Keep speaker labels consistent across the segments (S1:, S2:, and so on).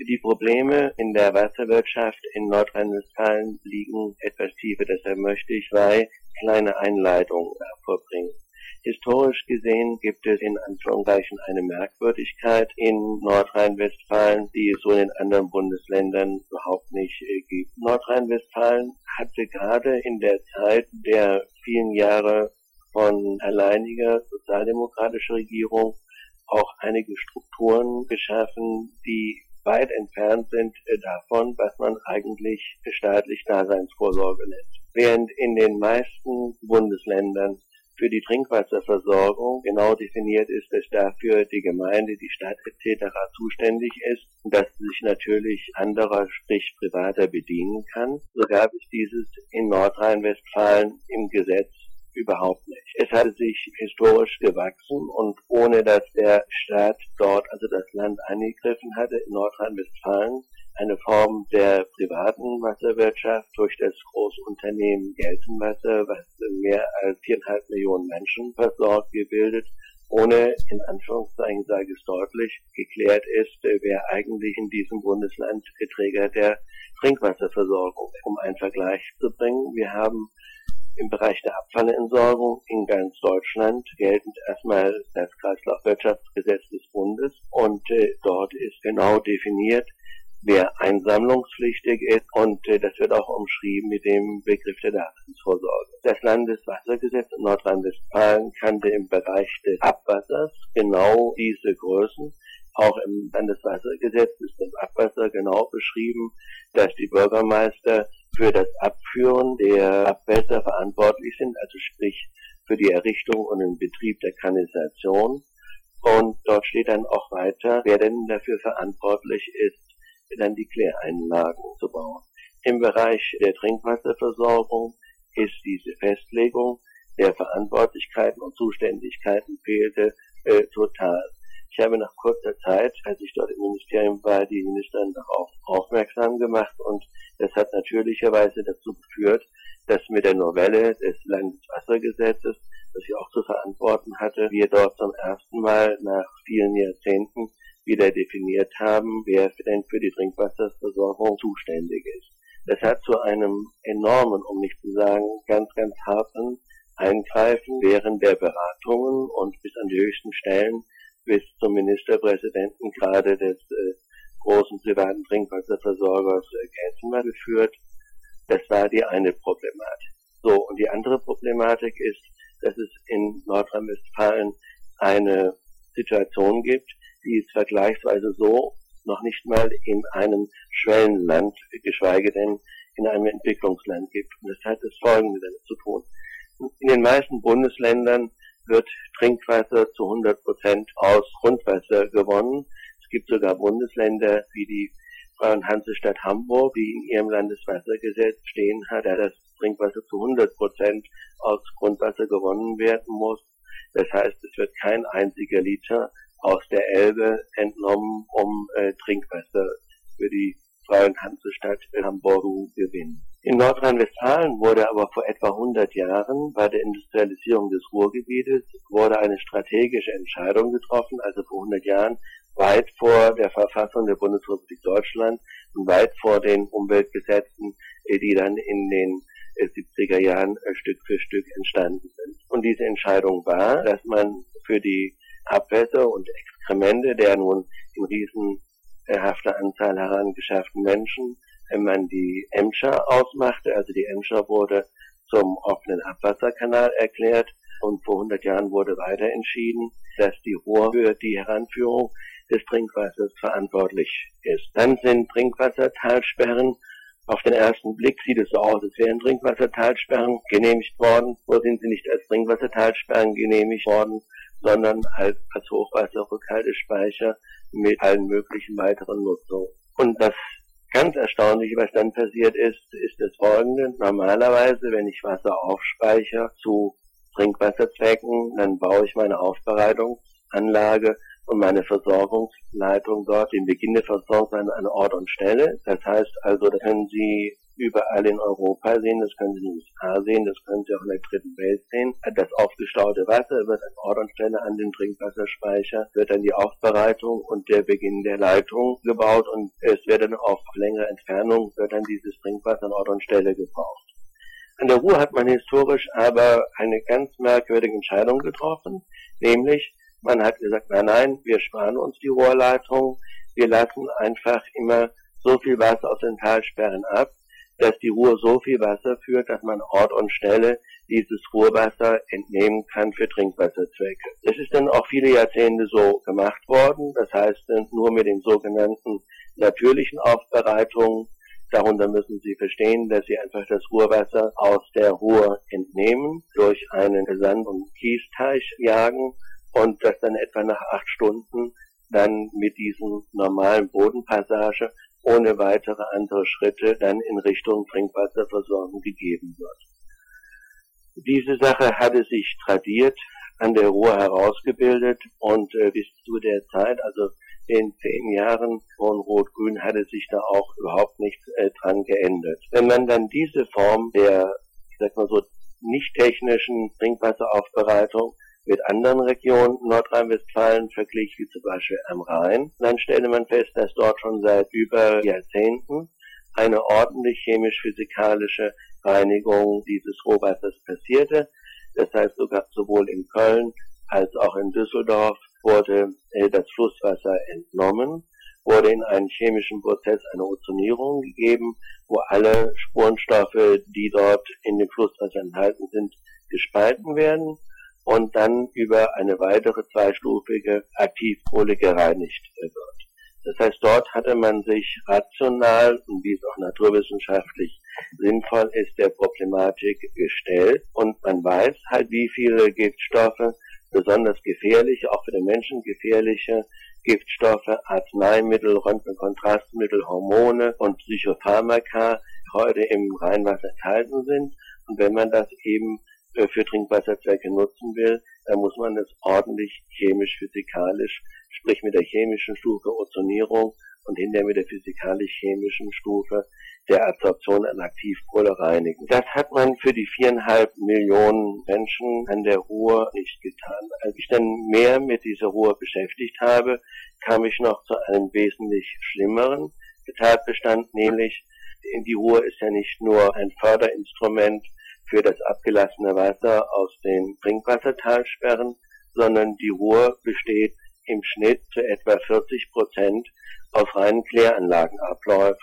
S1: Die Probleme in der Wasserwirtschaft in Nordrhein-Westfalen liegen etwas tiefer, deshalb möchte ich zwei kleine Einleitungen vorbringen. Historisch gesehen gibt es in Anführungszeichen eine Merkwürdigkeit in Nordrhein-Westfalen, die es so in den anderen Bundesländern überhaupt nicht gibt. Nordrhein-Westfalen hatte gerade in der Zeit der vielen Jahre von alleiniger sozialdemokratischer Regierung auch einige Strukturen geschaffen, die weit entfernt sind davon, was man eigentlich staatlich Daseinsvorsorge nennt. Während in den meisten Bundesländern für die Trinkwasserversorgung genau definiert ist, dass dafür die Gemeinde, die Stadt etc. zuständig ist und dass sich natürlich anderer, sprich privater, bedienen kann, so gab es dieses in Nordrhein-Westfalen im Gesetz überhaupt nicht. Es hatte sich historisch gewachsen und ohne dass der Staat dort, also das Land, eingegriffen hatte, in Nordrhein-Westfalen eine Form der privaten Wasserwirtschaft durch das Großunternehmen Gelsenwasser, was mehr als 4,5 Millionen Menschen versorgt, gebildet, ohne, in Anführungszeichen sage ich es deutlich, geklärt ist, wer eigentlich in diesem Bundesland Träger der Trinkwasserversorgung ist. Um einen Vergleich zu bringen, wir haben im Bereich der Abfallentsorgung in ganz Deutschland geltend erstmal das Kreislaufwirtschaftsgesetz des Bundes und dort ist genau definiert, wer einsammlungspflichtig ist und das wird auch umschrieben mit dem Begriff der Daseinsvorsorge. Das Landeswassergesetz in Nordrhein-Westfalen kannte im Bereich des Abwassers genau diese Größen. Auch im Landeswassergesetz ist das Abwasser genau beschrieben, dass die Bürgermeister für das Abführen der Abwässer verantwortlich sind, also sprich für die Errichtung und den Betrieb der Kanalisation. Und dort steht dann auch weiter, wer denn dafür verantwortlich ist, dann die Kläreinlagen zu bauen. Im Bereich der Trinkwasserversorgung ist diese Festlegung der Verantwortlichkeiten und Zuständigkeiten fehlte total. Ich habe nach kurzer Zeit, als ich dort im Ministerium war, die Ministerin darauf aufmerksam gemacht und das hat natürlicherweise dazu geführt, dass mit der Novelle des Landeswassergesetzes, das ich auch zu verantworten hatte, wir dort zum ersten Mal nach vielen Jahrzehnten wieder definiert haben, wer denn für die Trinkwasserversorgung zuständig ist. Das hat zu einem enormen, um nicht zu sagen, ganz, ganz harten Eingreifen während der Beratungen und bis an die höchsten Stellen, bis zum Ministerpräsidenten gerade des großen privaten Trinkwasserversorgers Gelsenwasser geführt. Das war die eine Problematik. So, und die andere Problematik ist, dass es in Nordrhein-Westfalen eine Situation gibt, die es vergleichsweise so noch nicht mal in einem Schwellenland, geschweige denn in einem Entwicklungsland gibt. Und das hat das Folgende damit zu tun. In den meisten Bundesländern wird Trinkwasser zu 100% aus Grundwasser gewonnen. Es gibt sogar Bundesländer wie die Freie Hansestadt Hamburg, die in ihrem Landeswassergesetz stehen hat, dass das Trinkwasser zu 100% aus Grundwasser gewonnen werden muss. Das heißt, es wird kein einziger Liter aus der Elbe entnommen, um Trinkwasser für die Freie Hansestadt Hamburg zu gewinnen. In Nordrhein-Westfalen wurde aber vor etwa 100 Jahren bei der Industrialisierung des Ruhrgebietes wurde eine strategische Entscheidung getroffen, also vor 100 Jahren, weit vor der Verfassung der Bundesrepublik Deutschland und weit vor den Umweltgesetzen, die dann in den 70er Jahren Stück für Stück entstanden sind. Und diese Entscheidung war, dass man für die Abwässer und Exkremente der nun in riesenhafter Anzahl herangeschafften Menschen, wenn man die Emscher ausmachte, also die Emscher wurde zum offenen Abwasserkanal erklärt und vor 100 Jahren wurde weiter entschieden, dass die Ruhr für die Heranführung des Trinkwassers verantwortlich ist. Dann sind Trinkwassertalsperren. Auf den ersten Blick sieht es so aus, als wären Trinkwassertalsperren genehmigt worden. So sind sie nicht als Trinkwassertalsperren genehmigt worden, sondern als Hochwasserrückhaltespeicher mit allen möglichen weiteren Nutzungen. Und das ganz Erstaunliche, was dann passiert ist das Folgende. Normalerweise, wenn ich Wasser aufspeichere zu Trinkwasserzwecken, dann baue ich meine Aufbereitungsanlage und meine Versorgungsleitung dort, den Beginn der Versorgung an Ort und Stelle. Das heißt also, da können Sie überall in Europa sehen, das können Sie in den USA sehen, das können Sie auch in der dritten Welt sehen. Das aufgestaute Wasser wird an Ort und Stelle an den Trinkwasserspeicher, wird dann die Aufbereitung und der Beginn der Leitung gebaut und es wird dann auf längere Entfernung, wird dann dieses Trinkwasser an Ort und Stelle gebraucht. An der Ruhr hat man historisch aber eine ganz merkwürdige Entscheidung getroffen, nämlich man hat gesagt, nein, wir sparen uns die Rohrleitung, wir lassen einfach immer so viel Wasser aus den Talsperren ab, dass die Ruhr so viel Wasser führt, dass man Ort und Stelle dieses Ruhrwasser entnehmen kann für Trinkwasserzwecke. Das ist dann auch viele Jahrzehnte so gemacht worden, das heißt nur mit den sogenannten natürlichen Aufbereitungen. Darunter müssen Sie verstehen, dass Sie einfach das Ruhrwasser aus der Ruhr entnehmen, durch einen Sand- und Kiesteich jagen und das dann etwa nach 8 Stunden dann mit diesen normalen Bodenpassage ohne weitere andere Schritte dann in Richtung Trinkwasserversorgung gegeben wird. Diese Sache hatte sich tradiert, an der Ruhr herausgebildet und bis zu der Zeit, also den 10 Jahren von Rot-Grün, hatte sich da auch überhaupt nichts dran geändert. Wenn man dann diese Form der, ich sag mal so, nicht technischen Trinkwasseraufbereitung mit anderen Regionen Nordrhein-Westfalen verglich, wie zum Beispiel am Rhein, dann stellte man fest, dass dort schon seit über Jahrzehnten eine ordentlich chemisch-physikalische Reinigung dieses Rohwassers passierte. Das heißt, sowohl in Köln als auch in Düsseldorf wurde das Flusswasser entnommen, wurde in einen chemischen Prozess eine Ozonierung gegeben, wo alle Spurenstoffe, die dort in dem Flusswasser enthalten sind, gespalten werden und dann über eine weitere zweistufige Aktivkohle gereinigt wird. Das heißt, dort hatte man sich rational und wie es auch naturwissenschaftlich sinnvoll ist, der Problematik gestellt und man weiß halt, wie viele Giftstoffe, besonders gefährliche, auch für den Menschen gefährliche Giftstoffe, Arzneimittel, Röntgenkontrastmittel, Hormone und Psychopharmaka heute im Rheinwasser enthalten sind. Und wenn man das eben für Trinkwasserzwecke nutzen will, dann muss man es ordentlich chemisch-physikalisch, sprich mit der chemischen Stufe Ozonierung und hinterher mit der physikalisch-chemischen Stufe der Absorption an Aktivkohle reinigen. Das hat man für die 4,5 Millionen Menschen an der Ruhr nicht getan. Als ich dann mehr mit dieser Ruhr beschäftigt habe, kam ich noch zu einem wesentlich schlimmeren Tatbestand, nämlich die Ruhr ist ja nicht nur ein Förderinstrument für das abgelassene Wasser aus den Trinkwassertalsperren, sondern die Ruhr besteht im Schnitt zu etwa 40% aus reinen Kläranlagenabläufen.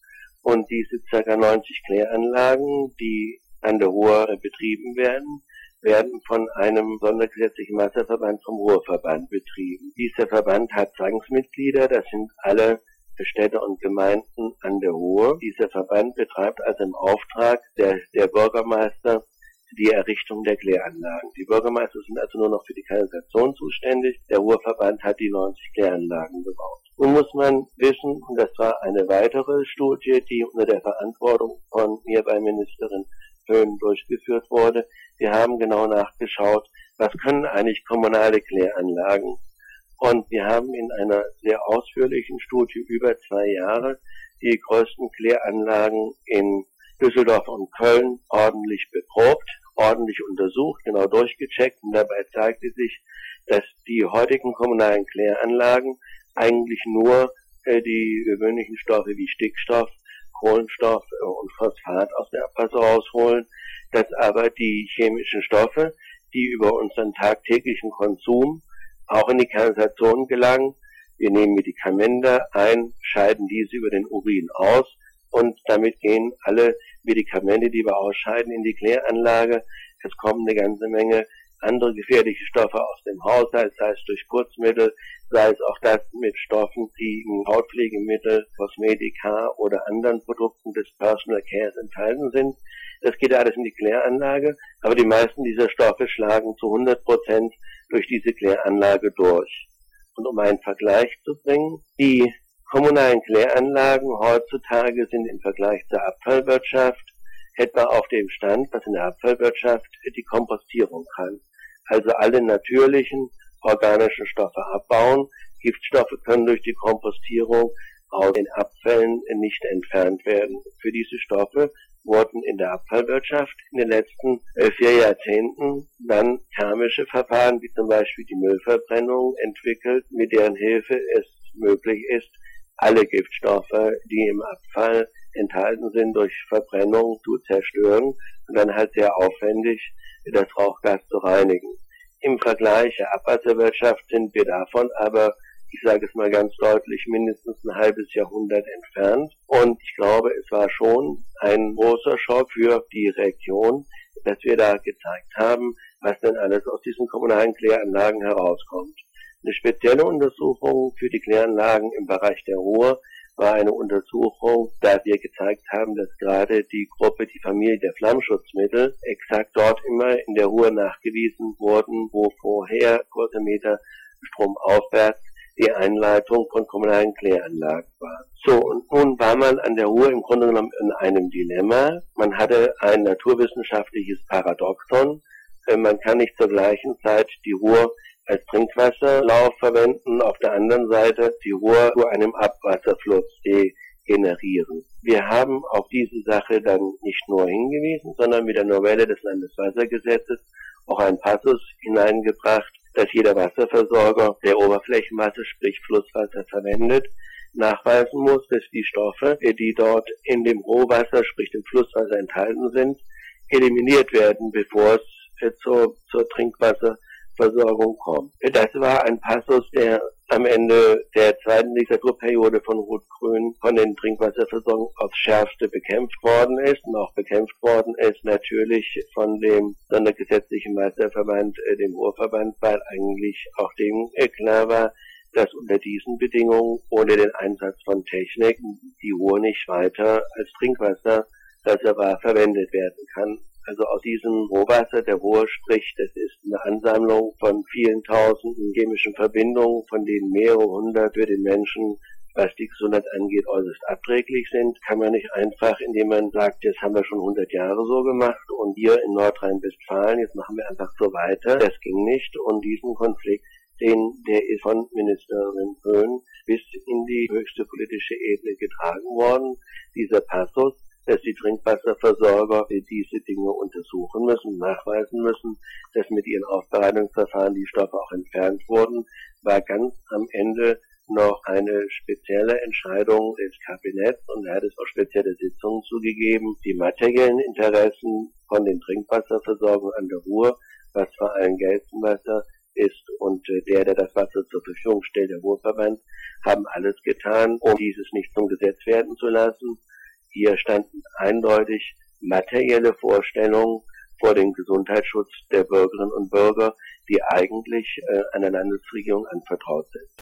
S1: Und diese ca. 90 Kläranlagen, die an der Ruhr betrieben werden, werden von einem sondergesetzlichen Wasserverband vom Ruhrverband betrieben. Dieser Verband hat Zwangsmitglieder, das sind alle Städte und Gemeinden an der Ruhr. Dieser Verband betreibt also im Auftrag der Bürgermeister die Errichtung der Kläranlagen. Die Bürgermeister sind also nur noch für die Kanalisation zuständig. Der Ruhrverband hat die 90 Kläranlagen gebaut. Nun muss man wissen, und das war eine weitere Studie, die unter der Verantwortung von mir bei Ministerin Höhn durchgeführt wurde. Wir haben genau nachgeschaut, was können eigentlich kommunale Kläranlagen. Und wir haben in einer sehr ausführlichen Studie über 2 Jahre die größten Kläranlagen in Düsseldorf und Köln ordentlich beprobt, ordentlich untersucht, genau durchgecheckt. Und dabei zeigte sich, dass die heutigen kommunalen Kläranlagen eigentlich nur die gewöhnlichen Stoffe wie Stickstoff, Kohlenstoff und Phosphat aus der Abwasser rausholen, dass aber die chemischen Stoffe, die über unseren tagtäglichen Konsum auch in die Kanalisation gelangen. Wir nehmen Medikamente ein, scheiden diese über den Urin aus und damit gehen alle Medikamente, die wir ausscheiden, in die Kläranlage. Es kommen eine ganze Menge andere gefährliche Stoffe aus dem Haushalt, sei es durch Putzmittel, sei es auch das mit Stoffen, die in Hautpflegemittel, Kosmetika oder anderen Produkten des Personal Cares enthalten sind. Das geht alles in die Kläranlage, aber die meisten dieser Stoffe schlagen zu 100% durch diese Kläranlage durch. Und um einen Vergleich zu bringen, die kommunalen Kläranlagen heutzutage sind im Vergleich zur Abfallwirtschaft etwa auf dem Stand, was in der Abfallwirtschaft die Kompostierung kann. Also alle natürlichen organischen Stoffe abbauen. Giftstoffe können durch die Kompostierung aus den Abfällen nicht entfernt werden. Für diese Stoffe wurden in der Abfallwirtschaft in den letzten 4 Jahrzehnten dann thermische Verfahren, wie zum Beispiel die Müllverbrennung, entwickelt, mit deren Hilfe es möglich ist, alle Giftstoffe, die im Abfall enthalten sind, durch Verbrennung zu zerstören und dann halt sehr aufwendig das Rauchgas zu reinigen. Im Vergleich der Abwasserwirtschaft sind wir davon aber, ich sage es mal ganz deutlich, mindestens ein halbes Jahrhundert entfernt. Und ich glaube, es war schon ein großer Schock für die Region, dass wir da gezeigt haben, was denn alles aus diesen kommunalen Kläranlagen herauskommt. Eine spezielle Untersuchung für die Kläranlagen im Bereich der Ruhr war eine Untersuchung, da wir gezeigt haben, dass gerade die Familie der Flammschutzmittel exakt dort immer in der Ruhr nachgewiesen wurden, wo vorher kurze Meter stromaufwärts die Einleitung von kommunalen Kläranlagen war. So, und nun war man an der Ruhr im Grunde genommen in einem Dilemma. Man hatte ein naturwissenschaftliches Paradoxon. Man kann nicht zur gleichen Zeit die Ruhr als Trinkwasserlauf verwenden, auf der anderen Seite die Ruhr zu einem Abwasserfluss generieren. Wir haben auf diese Sache dann nicht nur hingewiesen, sondern mit der Novelle des Landeswassergesetzes auch einen Passus hineingebracht, dass jeder Wasserversorger, der Oberflächenwasser, sprich Flusswasser verwendet, nachweisen muss, dass die Stoffe, die dort in dem Rohwasser, sprich dem Flusswasser enthalten sind, eliminiert werden, bevor es zur Trinkwasserversorgung kommt. Das war ein Passus, der am Ende der zweiten Legislaturperiode von Rot-Grün von den Trinkwasserversorgungen aufs Schärfste bekämpft worden ist und auch bekämpft worden ist natürlich von dem sondergesetzlichen Wasserverband, dem Ruhrverband, weil eigentlich auch dem klar war, dass unter diesen Bedingungen ohne den Einsatz von Technik die Ruhr nicht weiter als Trinkwasserreservoir verwendet werden kann. Also aus diesem Rohwasser der Ruhr, sprich, das ist eine Ansammlung von vielen tausenden chemischen Verbindungen, von denen mehrere hundert für den Menschen, was die Gesundheit angeht, äußerst abträglich sind, kann man nicht einfach, indem man sagt, das haben wir schon 100 Jahre so gemacht und hier in Nordrhein-Westfalen, jetzt machen wir einfach so weiter. Das ging nicht und diesen Konflikt, der ist von Ministerin Höhn bis in die höchste politische Ebene getragen worden. Dieser Passus, dass die Trinkwasserversorger diese Dinge untersuchen müssen, nachweisen müssen, dass mit ihren Aufbereitungsverfahren die Stoffe auch entfernt wurden, war ganz am Ende noch eine spezielle Entscheidung des Kabinetts und da hat es auch spezielle Sitzungen zugegeben. Die materiellen Interessen von den Trinkwasserversorgungen an der Ruhr, was vor allem Gelsenwasser ist und der das Wasser zur Verfügung stellt, der Ruhrverband, haben alles getan, um dieses nicht zum Gesetz werden zu lassen. Hier standen eindeutig materielle Vorstellungen vor dem Gesundheitsschutz der Bürgerinnen und Bürger, die eigentlich einer Landesregierung anvertraut sind.